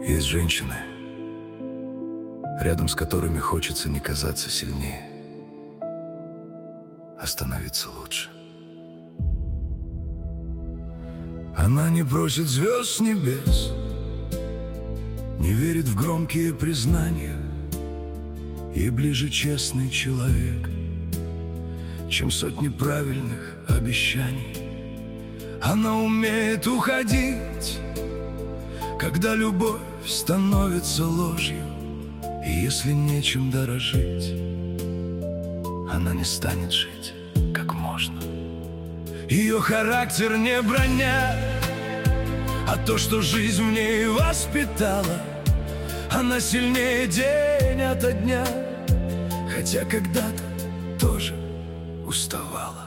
Есть женщины, рядом с которыми хочется не казаться сильнее, а становиться лучше. Она не просит звезд с небес, не верит в громкие признания. Ей ближе честный человек, чем сотни правильных обещаний. Она умеет уходить, когда любовь становится ложью. И если нечем дорожить, она не станет жить, как можно. Ее характер не броня, а то, что жизнь в ней воспитала. Она сильнее день ото дня, хотя когда-то тоже уставала.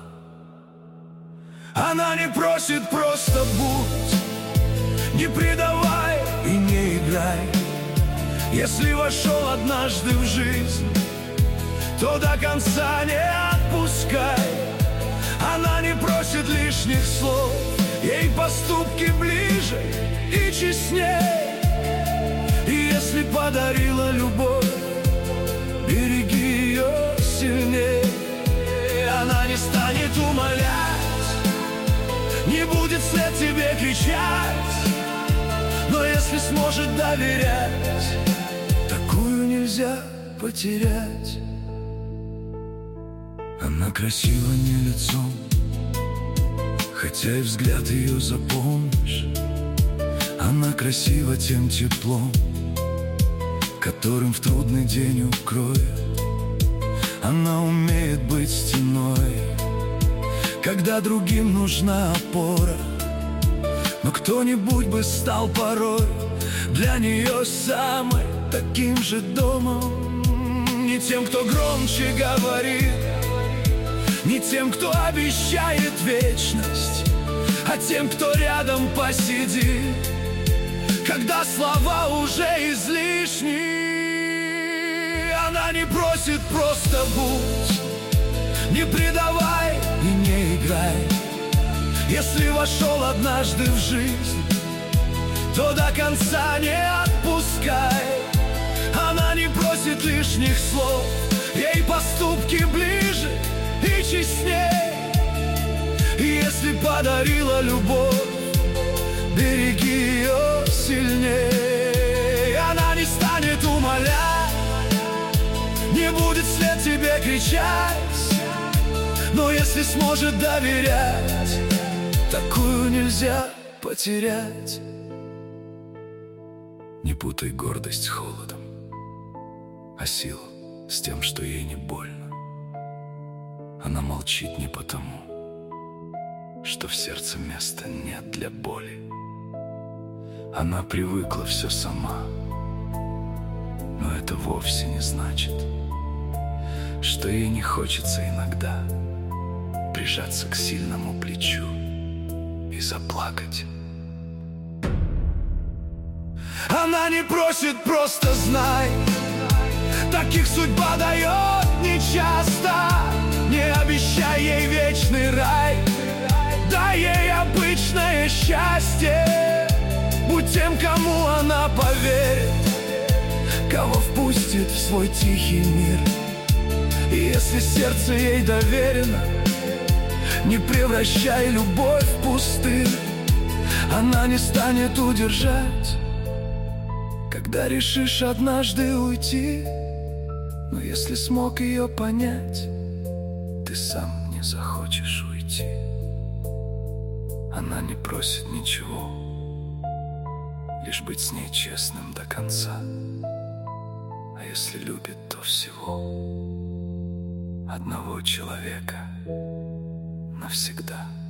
Она не просит, просто будь, не предавай и не играй. Если вошел однажды в жизнь, то до конца не отпускай. Она не просит лишних слов, ей поступки ближе и честней. И если подарила любовь, береги ее сильнее. Она не станет умолять, не будет вслед тебе кричать, но если сможет доверять, такую нельзя потерять. Она красива не лицом, хотя и взгляд ее запомнишь. Она красива тем теплом, которым в трудный день укроет. Она умеет быть стеной, когда другим нужна опора. Но кто-нибудь бы стал порой для нее самым таким же домом. Не тем, кто громче говорит, не тем, кто обещает вечность, а тем, кто рядом посидит, когда слова уже излишни. Она не просит, просто будь, не предавай и не играй. Если вошел однажды в жизнь, то до конца не отпускай. Она не просит лишних слов, ей поступки ближе и честней. И если подарила любовь, береги ее сильнее. Она не станет умолять, не будет вслед тебе кричать, но если сможет доверять, такую нельзя потерять. Не путай гордость с холодом, а силу с тем, что ей не больно. Она молчит не потому, что в сердце места нет для боли. Она привыкла все сама, но это вовсе не значит, что ей не хочется иногда прижаться к сильному плечу и заплакать. Она не просит, просто знай, таких судьба дает нечасто. Не обещай ей вечный рай, дай ей обычное счастье. Будь тем, кому она поверит, кого впустит в свой тихий мир. И если сердце ей доверено, не превращай любовь в пустыню. Она не станет удержать, когда решишь однажды уйти. Но если смог ее понять, ты сам не захочешь уйти. Она не просит ничего, лишь быть с ней честным до конца. А если любит, то всего одного человека навсегда.